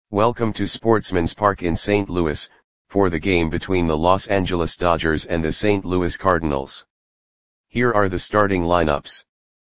Welcome to Sportsman's Park in St. Louis, for the game between the Los Angeles Dodgers and the St. Louis Cardinals. Here are the starting lineups.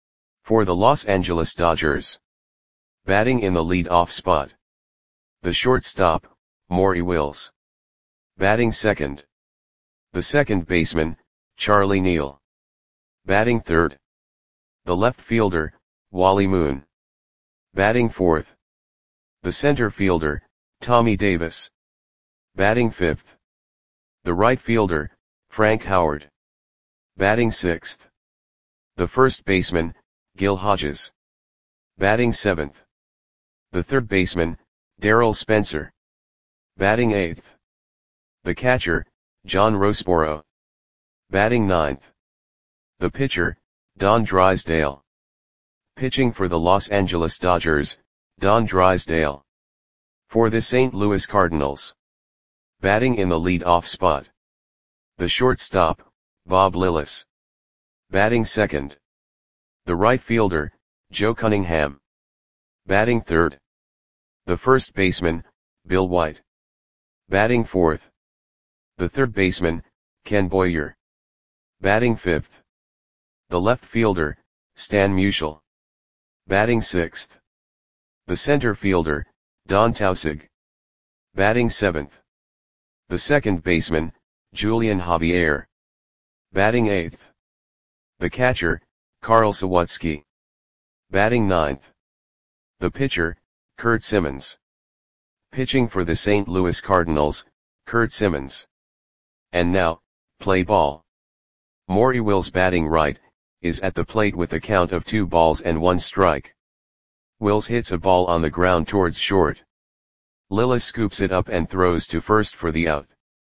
For the Los Angeles Dodgers. Batting in the lead-off spot. The shortstop, Maury Wills. Batting second. The second baseman, Charlie Neal. Batting third. The left fielder, Wally Moon. Batting fourth. The center fielder, Tommy Davis. Batting fifth. The right fielder, Frank Howard. Batting sixth. The first baseman, Gil Hodges. Batting seventh. The third baseman, Darryl Spencer. Batting eighth. The catcher, John Roseboro. Batting ninth. The pitcher, Don Drysdale. Pitching for the Los Angeles Dodgers, Don Drysdale. For the St. Louis Cardinals. Batting in the lead-off spot. The shortstop, Bob Lillis. Batting second. The right fielder, Joe Cunningham. Batting third. The first baseman, Bill White. Batting fourth. The third baseman, Ken Boyer. Batting fifth. The left fielder, Stan Musial. Batting sixth. The center fielder, Don Tausig. Batting seventh. The second baseman, Julian Javier. Batting eighth. The catcher, Carl Sawatsky. Batting ninth. The pitcher, Curt Simmons. Pitching for the St. Louis Cardinals, Curt Simmons. And now, play ball. Maury Wills batting right, is at the plate with a count of 2-1 strike. Wills hits a ball on the ground towards short. Lillis scoops it up and throws to first for the out.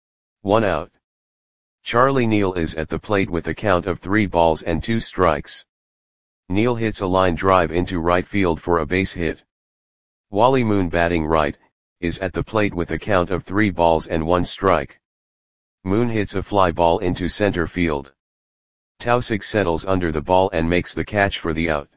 1 out. Charlie Neal is at the plate with a count of 3-2 strikes. Neal hits a line drive into right field for a base hit. Wally Moon batting right, is at the plate with a count of 3-1 strike. Moon hits a fly ball into center field. Tausig settles under the ball and makes the catch for the out.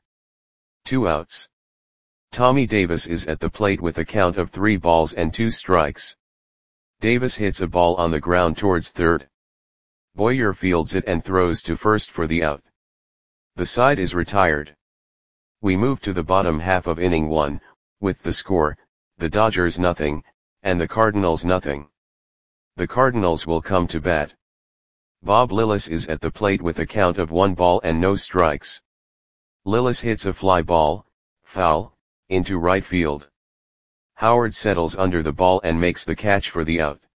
2 outs. Tommy Davis is at the plate with a count of 3-2 strikes. Davis hits a ball on the ground towards third. Boyer fields it and throws to first for the out. The side is retired. We move to the bottom half of inning 1, with the score, the Dodgers 0, and the Cardinals 0. The Cardinals will come to bat. Bob Lillis is at the plate with a count of 1 ball and no strikes. Lillis hits a fly ball, foul, into right field. Howard settles under the ball and makes the catch for the out.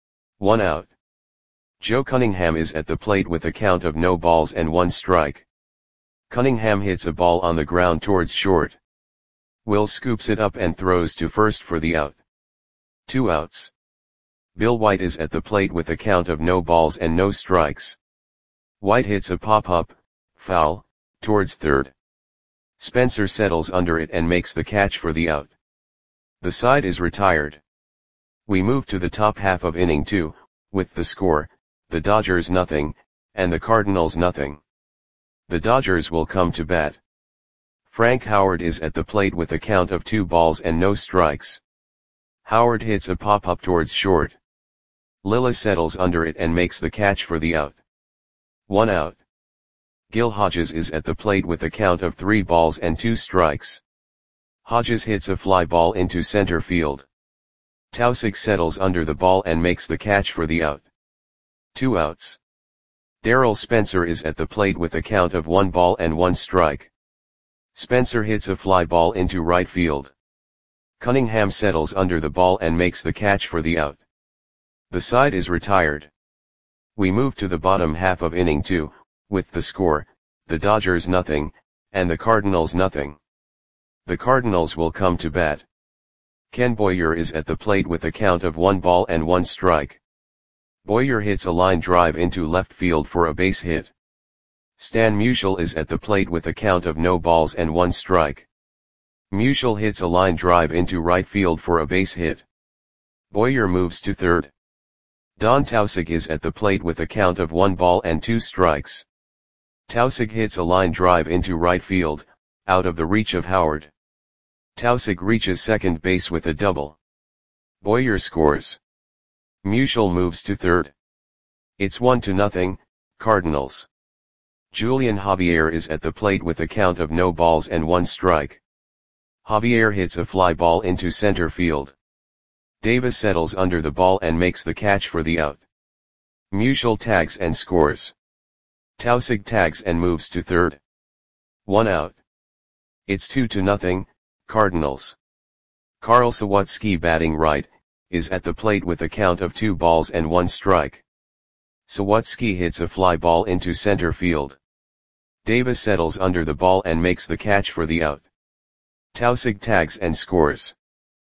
1 out. Joe Cunningham is at the plate with a count of 0-1 strike. Cunningham hits a ball on the ground towards short. Wills scoops it up and throws to first for the out. 2 outs. Bill White is at the plate with a count of 0 strikes. White hits a pop-up, foul, towards third. Spencer settles under it and makes the catch for the out. The side is retired. We move to the top half of inning 2, with the score, the Dodgers 0, and the Cardinals 0. The Dodgers will come to bat. Frank Howard is at the plate with a count of 2 balls and no strikes. Howard hits a pop-up towards short. Lillis settles under it and makes the catch for the out. 1 out. Gil Hodges is at the plate with a count of 3-2 strikes. Hodges hits a fly ball into center field. Tausig settles under the ball and makes the catch for the out. 2 outs. Darryl Spencer is at the plate with a count of 1-1 strike. Spencer hits a fly ball into right field. Cunningham settles under the ball and makes the catch for the out. The side is retired. We move to the bottom half of inning 2, with the score, the Dodgers 0, and the Cardinals 0. The Cardinals will come to bat. Ken Boyer is at the plate with a count of 1-1 strike. Boyer hits a line drive into left field for a base hit. Stan Musial is at the plate with a count of 0-1 strike. Musial hits a line drive into right field for a base hit. Boyer moves to third. Don Tausig is at the plate with a count of 1-2 strikes. Tausig hits a line drive into right field, out of the reach of Howard. Tausig reaches second base with a double. Boyer scores. Musial moves to third. It's 1-0, Cardinals. Julian Javier is at the plate with a count of no balls and 1 strike. Javier hits a fly ball into center field. Davis settles under the ball and makes the catch for the out. Musial tags and scores. Tausig tags and moves to third. 1 out. It's 2-0, Cardinals. Karl Sawatzki, batting right, is at the plate with a count of 2 balls and 1 strike. Sawatzki hits a fly ball into center field. Davis settles under the ball and makes the catch for the out. Tausig tags and scores.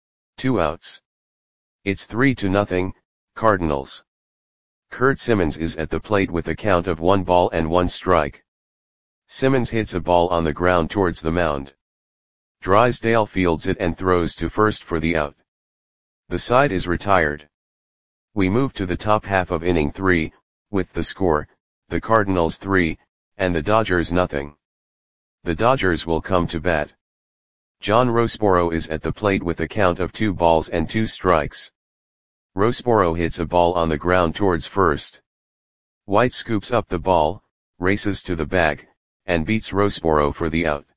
2 outs. It's 3-0, Cardinals. Kurt Simmons is at the plate with a count of 1 ball and 1 strike. Simmons hits a ball on the ground towards the mound. Drysdale fields it and throws to first for the out. The side is retired. We move to the top half of inning 3, with the score, the Cardinals 3, and the Dodgers 0. The Dodgers will come to bat. John Rosboro is at the plate with a count of 2 balls and 2 strikes. Rosboro hits a ball on the ground towards first. White scoops up the ball, races to the bag, and beats Rosboro for the out.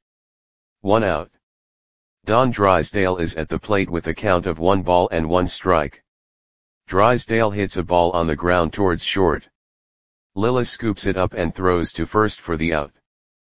1 out. Don Drysdale is at the plate with a count of 1 ball and 1 strike. Drysdale hits a ball on the ground towards short. Lillis scoops it up and throws to first for the out.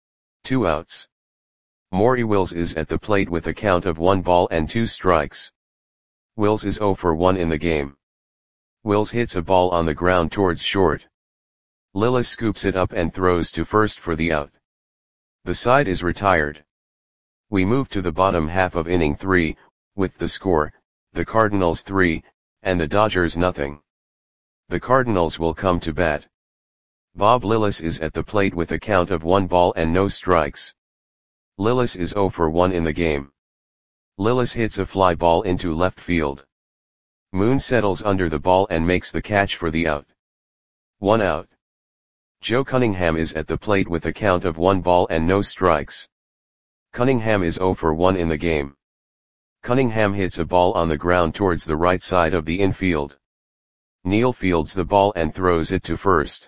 2 outs. Maury Wills is at the plate with a count of 1 ball and 2 strikes. Wills is 0 for 1 in the game. Wills hits a ball on the ground towards short. Lillis scoops it up and throws to first for the out. The side is retired. We move to the bottom half of inning 3, with the score, the Cardinals 3, and the Dodgers 0. The Cardinals will come to bat. Bob Lillis is at the plate with a count of 1 ball and no strikes. Lillis is 0 for 1 in the game. Lillis hits a fly ball into left field. Moon settles under the ball and makes the catch for the out. 1 out. Joe Cunningham is at the plate with a count of 1 ball and no strikes. Cunningham is 0 for 1 in the game. Cunningham hits a ball on the ground towards the right side of the infield. Neal fields the ball and throws it to first.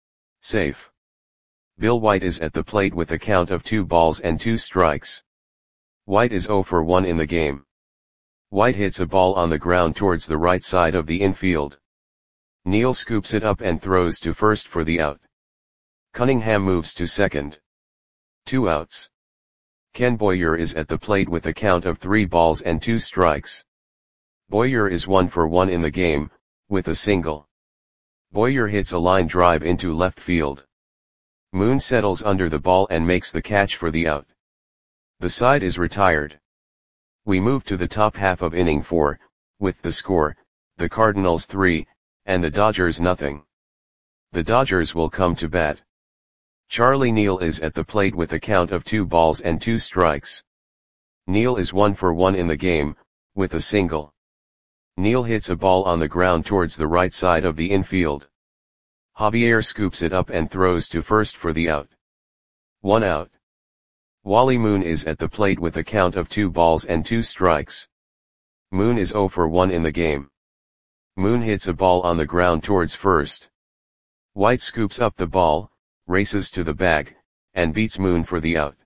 Safe. Bill White is at the plate with a count of 2 balls and 2 strikes. White is 0 for 1 in the game. White hits a ball on the ground towards the right side of the infield. Neal scoops it up and throws to first for the out. Cunningham moves to second. 2 outs. Ken Boyer is at the plate with a count of 3 balls and 2 strikes. Boyer is 1 for 1 in the game, with a single. Boyer hits a line drive into left field. Moon settles under the ball and makes the catch for the out. The side is retired. We move to the top half of inning 4, with the score, the Cardinals 3, and the Dodgers 0. The Dodgers will come to bat. Charlie Neal is at the plate with a count of 2 balls and 2 strikes. Neal is 1 for 1 in the game, with a single. Neal hits a ball on the ground towards the right side of the infield. Javier scoops it up and throws to first for the out. 1 out. Wally Moon is at the plate with a count of 2 balls and 2 strikes. Moon is 0 for 1 in the game. Moon hits a ball on the ground towards first. White scoops up the ball, races to the bag, and beats Moon for the out.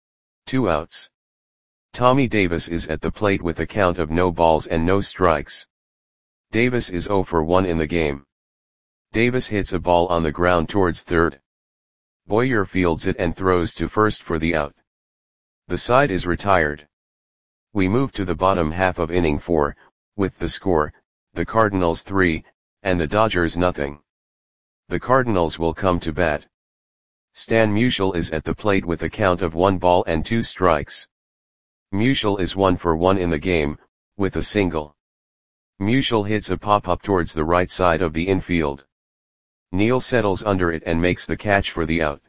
2 outs. Tommy Davis is at the plate with a count of no balls and no strikes. Davis is 0 for 1 in the game. Davis hits a ball on the ground towards third. Boyer fields it and throws to first for the out. The side is retired. We move to the bottom half of inning 4, with the score, the Cardinals 3, and the Dodgers 0. The Cardinals will come to bat. Stan Musial is at the plate with a count of 1 ball and 2 strikes. Musial is 1 for 1 in the game, with a single. Musial hits a pop-up towards the right side of the infield. Neal settles under it and makes the catch for the out.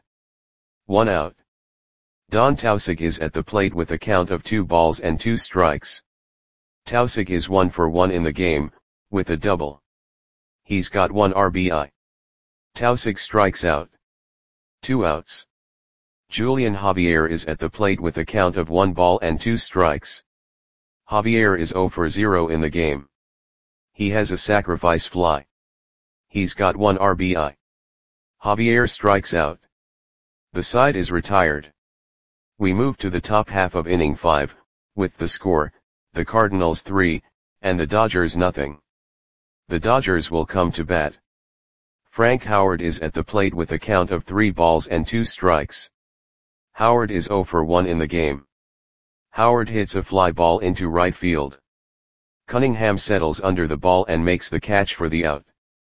1 out. Don Tausig is at the plate with a count of 2 balls and 2 strikes. Tausig is 1 for 1 in the game, with a double. He's got 1 RBI. Tausig strikes out. 2 outs. Julian Javier is at the plate with a count of 1 ball and 2 strikes. Javier is 0 for 0 in the game. He has a sacrifice fly. He's got 1 RBI. Javier strikes out. The side is retired. We move to the top half of inning 5, with the score, the Cardinals 3, and the Dodgers nothing. The Dodgers will come to bat. Frank Howard is at the plate with a count of 3 balls and 2 strikes. Howard is 0 for 1 in the game. Howard hits a fly ball into right field. Cunningham settles under the ball and makes the catch for the out.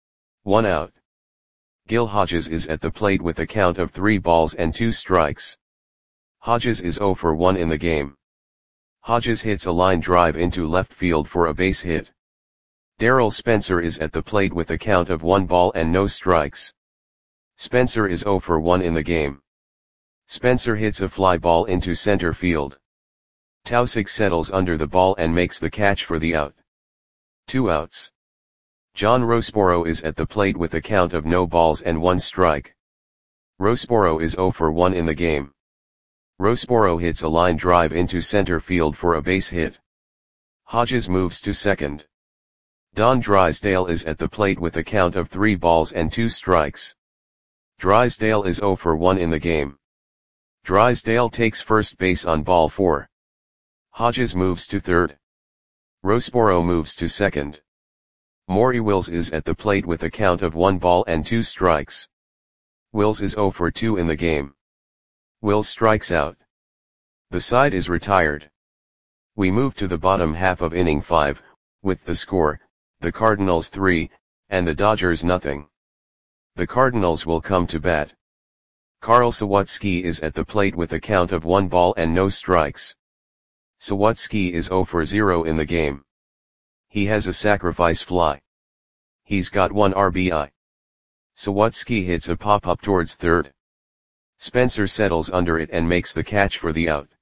1 out. Gil Hodges is at the plate with a count of 3 balls and 2 strikes. Hodges is 0 for 1 in the game. Hodges hits a line drive into left field for a base hit. Darryl Spencer is at the plate with a count of 1 ball and no strikes. Spencer is 0 for 1 in the game. Spencer hits a fly ball into center field. Tausig settles under the ball and makes the catch for the out. 2 outs. John Rosboro is at the plate with a count of no balls and 1 strike. Rosboro is 0 for 1 in the game. Rosboro hits a line drive into center field for a base hit. Hodges moves to second. Don Drysdale is at the plate with a count of 3 balls and 2 strikes. Drysdale is 0 for 1 in the game. Drysdale takes first base on ball 4. Hodges moves to third. Rosboro moves to second. Maury Wills is at the plate with a count of 1 ball and 2 strikes. Wills is 0 for 2 in the game. Wills strikes out. The side is retired. We move to the bottom half of inning 5, with the score, the Cardinals 3, and the Dodgers nothing. The Cardinals will come to bat. Carl Sawatsky is at the plate with a count of 1 ball and no strikes. Sawatsky is 0 for 0 in the game. He has a sacrifice fly. He's got 1 RBI. Sawatsky hits a pop-up towards third. Spencer settles under it and makes the catch for the out.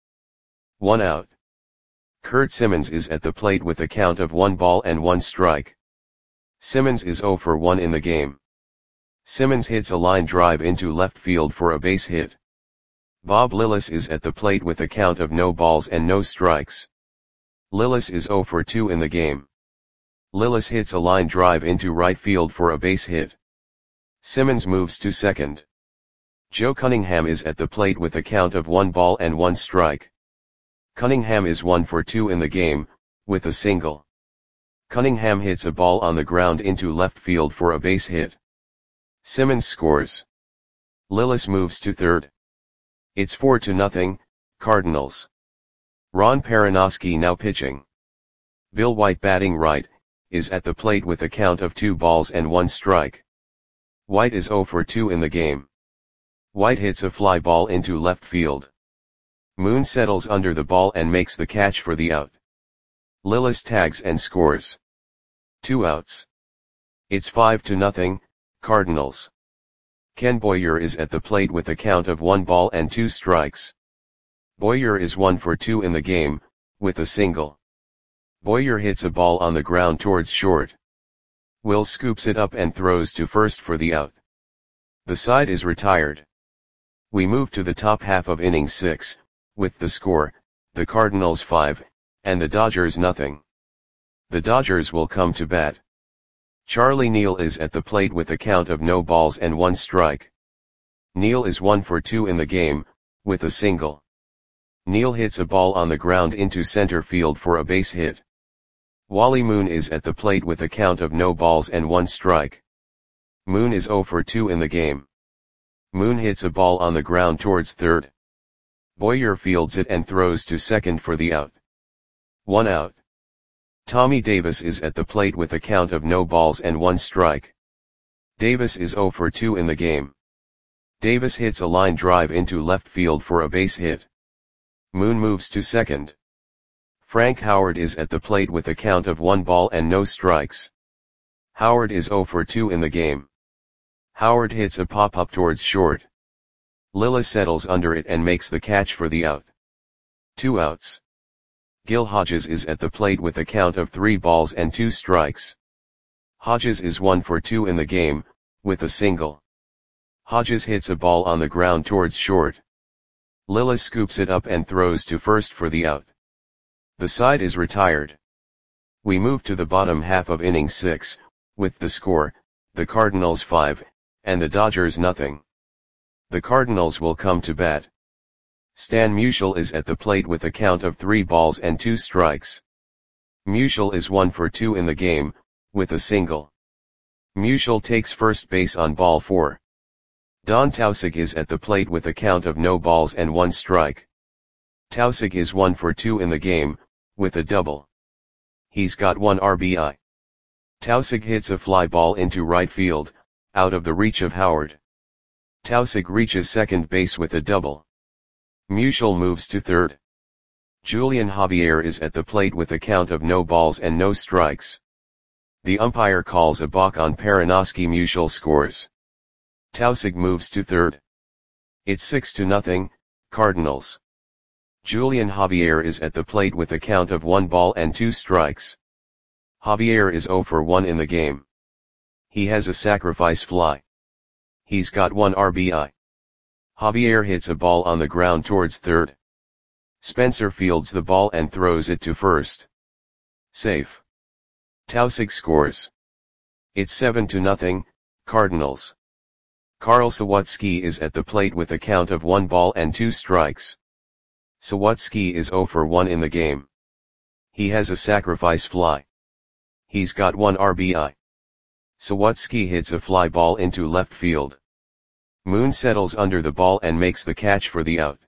1 out. Kurt Simmons is at the plate with a count of 1 ball and 1 strike. Simmons is 0 for 1 in the game. Simmons hits a line drive into left field for a base hit. Bob Lillis is at the plate with a count of no balls and no strikes. Lillis is 0 for 2 in the game. Lillis hits a line drive into right field for a base hit. Simmons moves to second. Joe Cunningham is at the plate with a count of 1 ball and 1 strike. Cunningham is 1 for 2 in the game, with a single. Cunningham hits a ball on the ground into left field for a base hit. Simmons scores. Lillis moves to third. It's 4-0, Cardinals. Ron Perranoski now pitching. Bill White batting right, is at the plate with a count of 2 balls and 1 strike. White is 0 for 2 in the game. White hits a fly ball into left field. Moon settles under the ball and makes the catch for the out. Lillis tags and scores. 2 outs. It's 5-0, Cardinals. Ken Boyer is at the plate with a count of 1 ball and 2 strikes. Boyer is 1 for 2 in the game, with a single. Boyer hits a ball on the ground towards short. Will scoops it up and throws to first for the out. The side is retired. We move to the top half of inning 6, with the score, the Cardinals 5, and the Dodgers nothing. The Dodgers will come to bat. Charlie Neal is at the plate with a count of no balls and 1 strike. Neal is 1 for 2 in the game, with a single. Neal hits a ball on the ground into center field for a base hit. Wally Moon is at the plate with a count of no balls and 1 strike. Moon is 0 for 2 in the game. Moon hits a ball on the ground towards third. Boyer fields it and throws to second for the out. 1 out. Tommy Davis is at the plate with a count of no balls and 1 strike. Davis is 0 for 2 in the game. Davis hits a line drive into left field for a base hit. Moon moves to second. Frank Howard is at the plate with a count of 1 ball and no strikes. Howard is 0 for 2 in the game. Howard hits a pop-up towards short. Lillis settles under it and makes the catch for the out. 2 outs. Gil Hodges is at the plate with a count of 3 balls and 2 strikes. Hodges is 1 for 2 in the game, with a single. Hodges hits a ball on the ground towards short. Lillis scoops it up and throws to first for the out. The side is retired. We move to the bottom half of inning 6, with the score, the Cardinals 5, and the Dodgers nothing. The Cardinals will come to bat. Stan Musial is at the plate with a count of 3 balls and 2 strikes. Musial is 1 for 2 in the game, with a single. Musial takes first base on ball 4. Don Tausig is at the plate with a count of no balls and 1 strike. Tausig is 1 for 2 in the game, with a double. He's got 1 RBI. Tausig hits a fly ball into right field, out of the reach of Howard. Tausig reaches second base with a double. Musial moves to third. Julian Javier is at the plate with a count of no balls and no strikes. The umpire calls a balk on Perinoski. Musial scores. Tausig moves to third. It's 6-0, Cardinals. Julian Javier is at the plate with a count of 1 ball and 2 strikes. Javier is 0 for 1 in the game. He has a sacrifice fly. He's got 1 RBI. Javier hits a ball on the ground towards third. Spencer fields the ball and throws it to first. Safe. Tausig scores. It's 7-0, Cardinals. Carl Sawatsky is at the plate with a count of 1 ball and 2 strikes. Sawatsky is 0 for 1 in the game. He has a sacrifice fly. He's got 1 RBI. Sawatsky hits a fly ball into left field. Moon settles under the ball and makes the catch for the out.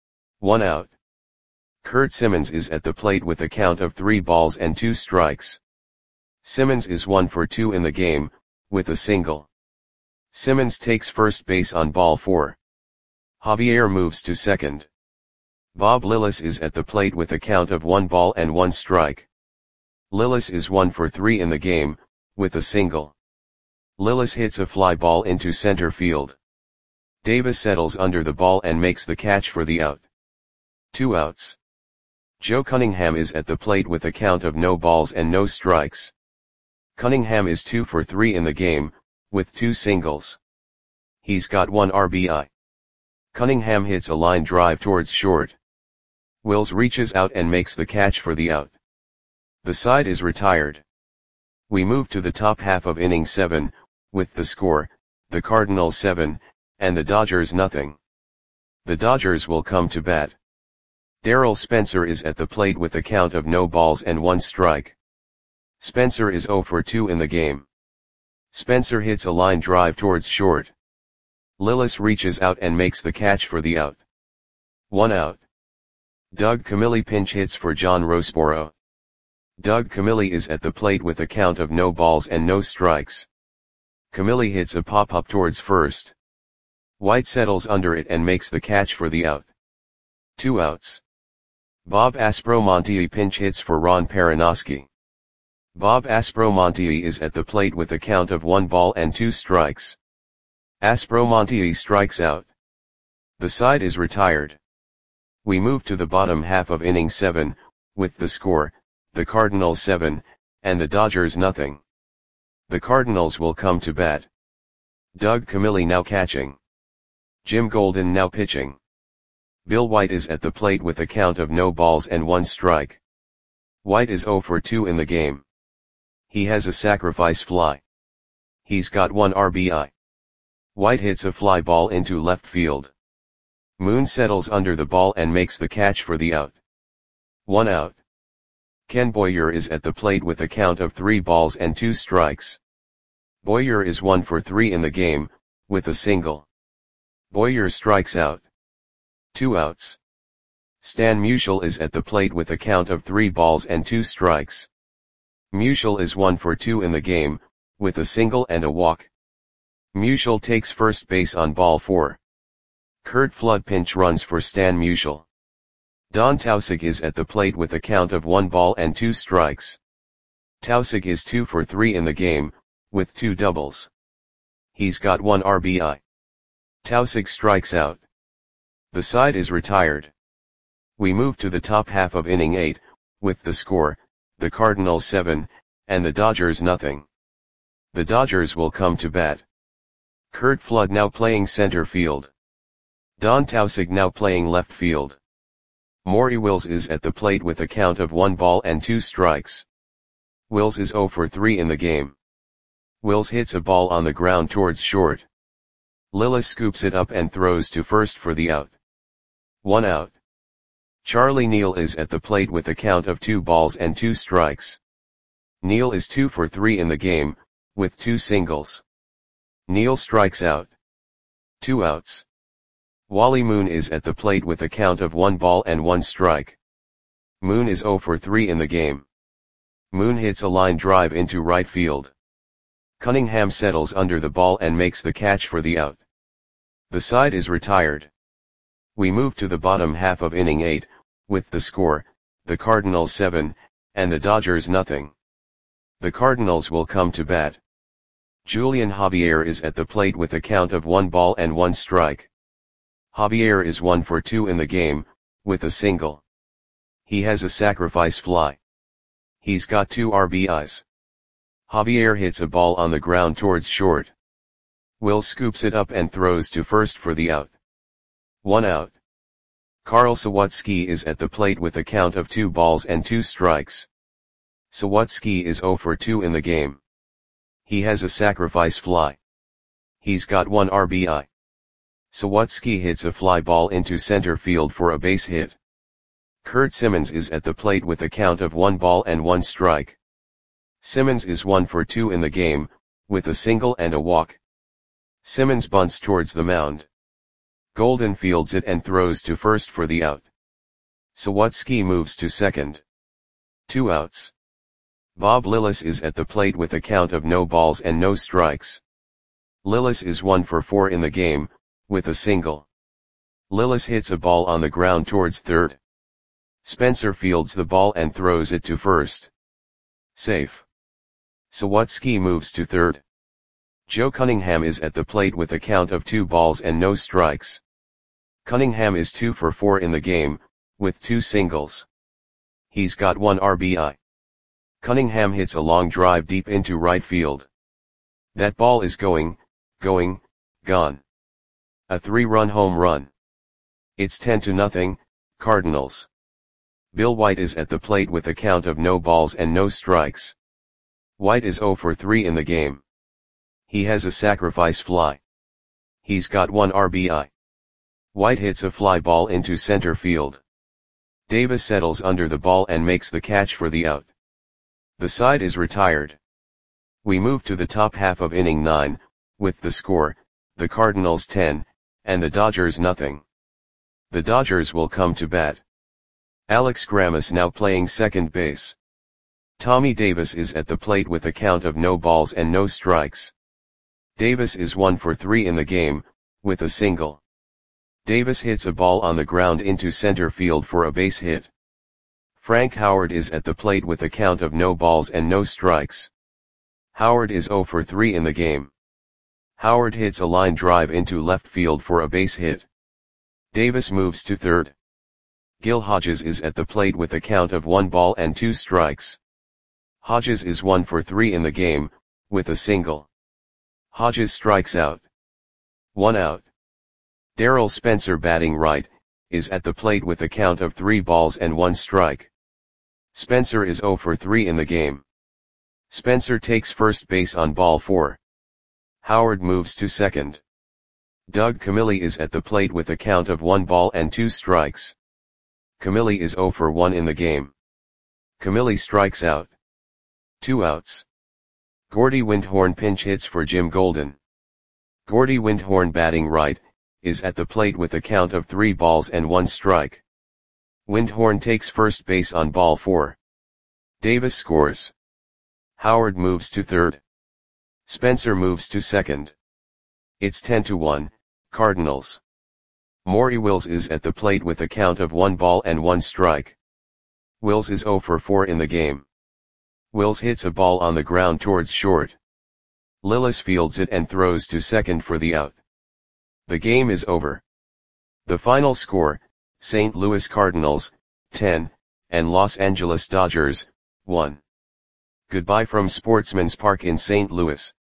1 out. Kurt Simmons is at the plate with a count of 3 balls and 2 strikes. Simmons is 1 for 2 in the game, with a single. Simmons takes first base on ball 4. Javier moves to second. Bob Lillis is at the plate with a count of 1 ball and 1 strike. Lillis is 1 for 3 in the game, with a single. Lillis hits a fly ball into center field. Davis settles under the ball and makes the catch for the out. 2 outs. Joe Cunningham is at the plate with a count of no balls and no strikes. Cunningham is 2 for 3 in the game, with 2 singles. He's got 1 RBI. Cunningham hits a line drive towards short. Wills reaches out and makes the catch for the out. The side is retired. We move to the top half of inning 7, with the score, the Cardinals 7, and the Dodgers nothing. The Dodgers will come to bat. Darryl Spencer is at the plate with a count of no balls and 1 strike. Spencer is 0 for 2 in the game. Spencer hits a line drive towards short. Lillis reaches out and makes the catch for the out. 1 out. Doug Camilli pinch hits for John Roseboro. Doug Camilli is at the plate with a count of no balls and no strikes. Camilli hits a pop-up towards first. White settles under it and makes the catch for the out. 2 outs. Bob Aspromonte pinch hits for Ron Perinoski. Bob Aspromonte is at the plate with a count of 1 ball and 2 strikes. Aspromonte strikes out. The side is retired. We move to the bottom half of inning 7, with the score, the Cardinals 7, and the Dodgers nothing. The Cardinals will come to bat. Doug Camilli now catching. Jim Golden now pitching. Bill White is at the plate with a count of no balls and 1 strike. White is 0 for 2 in the game. He has a sacrifice fly. He's got 1 RBI. White hits a fly ball into left field. Moon settles under the ball and makes the catch for the out. 1 out. Ken Boyer is at the plate with a count of 3 balls and 2 strikes. Boyer is 1 for 3 in the game, with a single. Boyer strikes out. 2 outs. Stan Musial is at the plate with a count of 3 balls and 2 strikes. Musial is 1 for 2 in the game, with a single and a walk. Musial takes first base on ball 4. Curt Flood pinch runs for Stan Musial. Don Tausig is at the plate with a count of 1 ball and 2 strikes. Tausig is 2 for 3 in the game, with 2 doubles. He's got 1 RBI. Tausig strikes out. The side is retired. We move to the top half of inning 8, with the score, the Cardinals 7, and the Dodgers nothing. The Dodgers will come to bat. Curt Flood now playing center field. Don Tausig now playing left field. Maury Wills is at the plate with a count of 1 ball and 2 strikes. Wills is 0 for 3 in the game. Wills hits a ball on the ground towards short. Lillis scoops it up and throws to first for the out. 1 out. Charlie Neal is at the plate with a count of 2 balls and 2 strikes. Neal is 2 for 3 in the game, with 2 singles. Neal strikes out. 2 outs. Wally Moon is at the plate with a count of 1 ball and 1 strike. Moon is 0 for 3 in the game. Moon hits a line drive into right field. Cunningham settles under the ball and makes the catch for the out. The side is retired. We move to the bottom half of inning 8, with the score, the Cardinals 7, and the Dodgers nothing. The Cardinals will come to bat. Julian Javier is at the plate with a count of 1 ball and 1 strike. Javier is 1 for 2 in the game, with a single. He has a sacrifice fly. He's got 2 RBIs. Javier hits a ball on the ground towards short. Will scoops it up and throws to first for the out. 1 out. Carl Sawatsky is at the plate with a count of 2 balls and 2 strikes. Sawatsky is 0 for 2 in the game. He has a sacrifice fly. He's got 1 RBI. Sawatsky hits a fly ball into center field for a base hit. Kurt Simmons is at the plate with a count of 1 ball and 1 strike. Simmons is 1 for 2 in the game, with a single and a walk. Simmons bunts towards the mound. Golden fields it and throws to first for the out. Sawatsky moves to second. 2 outs. Bob Lillis is at the plate with a count of no balls and no strikes. Lillis is 1 for 4 in the game, with a single. Lillis hits a ball on the ground towards third. Spencer fields the ball and throws it to first. Safe. Sawatsky moves to third. Joe Cunningham is at the plate with a count of 2 balls and no strikes. Cunningham is 2 for 4 in the game, with 2 singles. He's got 1 RBI. Cunningham hits a long drive deep into right field. That ball is gone. A 3-run home run. It's 10-0, Cardinals. Bill White is at the plate with a count of no balls and no strikes. White is 0 for 3 in the game. He has a sacrifice fly. He's got 1 RBI. White hits a fly ball into center field. Davis settles under the ball and makes the catch for the out. The side is retired. We move to the top half of inning 9, with the score, the Cardinals 10, and the Dodgers nothing. The Dodgers will come to bat. Alex Grammas now playing second base. Tommy Davis is at the plate with a count of no balls and no strikes. Davis is 1 for 3 in the game, with a single. Davis hits a ball on the ground into center field for a base hit. Frank Howard is at the plate with a count of no balls and no strikes. Howard is 0 for 3 in the game. Howard hits a line drive into left field for a base hit. Davis moves to third. Gil Hodges is at the plate with a count of 1 ball and 2 strikes. Hodges is 1 for 3 in the game, with a single. Hodges strikes out. 1 out. Darryl Spencer batting right, is at the plate with a count of 3 balls and 1 strike. Spencer is 0 for 3 in the game. Spencer takes first base on ball 4. Howard moves to second. Doug Camilli is at the plate with a count of 1 ball and 2 strikes. Camilli is 0 for 1 in the game. Camilli strikes out. 2 outs. Gordy Windhorn pinch hits for Jim Golden. Gordy Windhorn batting right, is at the plate with a count of 3 balls and 1 strike. Windhorn takes first base on ball 4. Davis scores. Howard moves to third. Spencer moves to second. It's 10-1, Cardinals. Maury Wills is at the plate with a count of 1 ball and 1 strike. Wills is 0 for 4 in the game. Wills hits a ball on the ground towards short. Lillis fields it and throws to second for the out. The game is over. The final score, St. Louis Cardinals, 10, and Los Angeles Dodgers, 1. Goodbye from Sportsman's Park in St. Louis.